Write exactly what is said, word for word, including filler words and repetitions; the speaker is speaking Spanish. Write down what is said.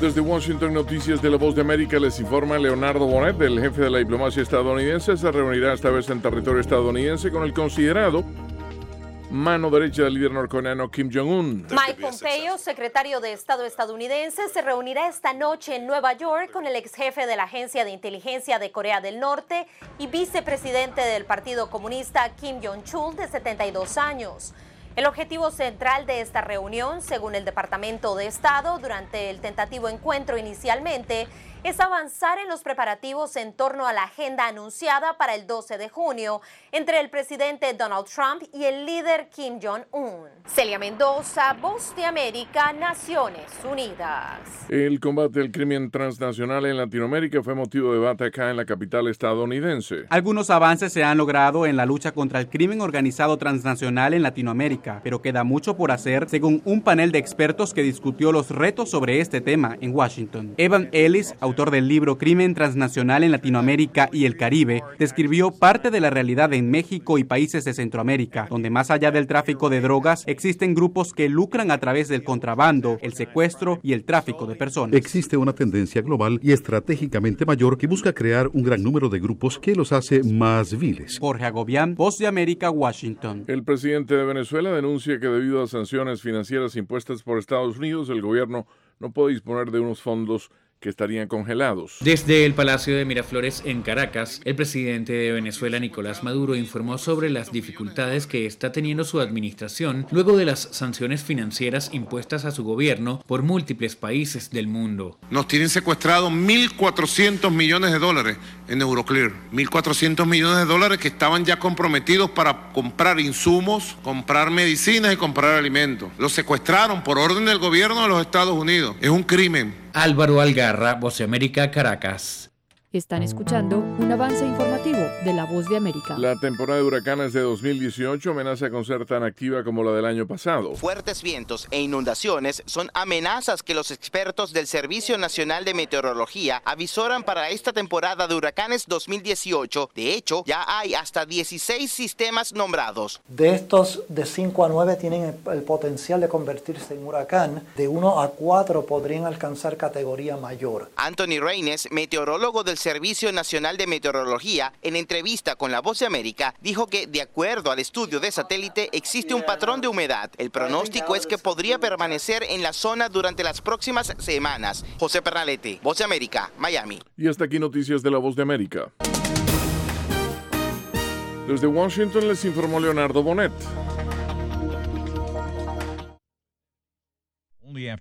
Desde Washington, Noticias de la Voz de América, les informa Leonardo Bonet. El jefe de la diplomacia estadounidense se reunirá esta vez en territorio estadounidense con el considerado mano derecha del líder norcoreano Kim Jong-un. Mike Pompeo, secretario de Estado estadounidense, se reunirá esta noche en Nueva York con el ex jefe de la Agencia de Inteligencia de Corea del Norte y vicepresidente del Partido Comunista Kim Jong-chul, de setenta y dos años. El objetivo central de esta reunión, según el Departamento de Estado, durante el tentativo encuentro inicialmente, es avanzar en los preparativos en torno a la agenda anunciada para el doce de junio entre el presidente Donald Trump y el líder Kim Jong-un. Celia Mendoza, Voz de América, Naciones Unidas. El combate al crimen transnacional en Latinoamérica fue motivo de debate acá en la capital estadounidense. Algunos avances se han logrado en la lucha contra el crimen organizado transnacional en Latinoamérica, pero queda mucho por hacer, según un panel de expertos que discutió los retos sobre este tema en Washington. Evan Ellis, autor del libro Crimen Transnacional en Latinoamérica y el Caribe, describió parte de la realidad en México y países de Centroamérica, donde más allá del tráfico de drogas, existen grupos que lucran a través del contrabando, el secuestro y el tráfico de personas. Existe una tendencia global y estratégicamente mayor que busca crear un gran número de grupos que los hace más viles. Jorge Agobián, Voz de América, Washington. El presidente de Venezuela denuncia que debido a sanciones financieras impuestas por Estados Unidos, el gobierno no puede disponer de unos fondos que estarían congelados. Desde el Palacio de Miraflores en Caracas, el presidente de Venezuela, Nicolás Maduro, informó sobre las dificultades que está teniendo su administración luego de las sanciones financieras impuestas a su gobierno por múltiples países del mundo. Nos tienen secuestrado mil cuatrocientos millones de dólares en Euroclear. mil cuatrocientos millones de dólares que estaban ya comprometidos para comprar insumos, comprar medicinas y comprar alimentos. Los secuestraron por orden del gobierno de los Estados Unidos. Es un crimen. Álvaro Algarra, Voz de América, Caracas. Están escuchando un avance informativo de La Voz de América. La temporada de huracanes de dos mil dieciocho amenaza con ser tan activa como la del año pasado. Fuertes vientos e inundaciones son amenazas que los expertos del Servicio Nacional de Meteorología avisoran para esta temporada de huracanes dos mil dieciocho. De hecho, ya hay hasta dieciséis sistemas nombrados. De estos, de cinco a nueve tienen el, el potencial de convertirse en huracán. De uno a cuatro podrían alcanzar categoría mayor. Anthony Reines, meteorólogo del Servicio Nacional de Meteorología, en entrevista con La Voz de América, dijo que de acuerdo al estudio de satélite existe un patrón de humedad. El pronóstico es que podría permanecer en la zona durante las próximas semanas. José Pernalete, Voz de América, Miami. Y hasta aquí noticias de La Voz de América. Desde Washington les informó Leonardo Bonet.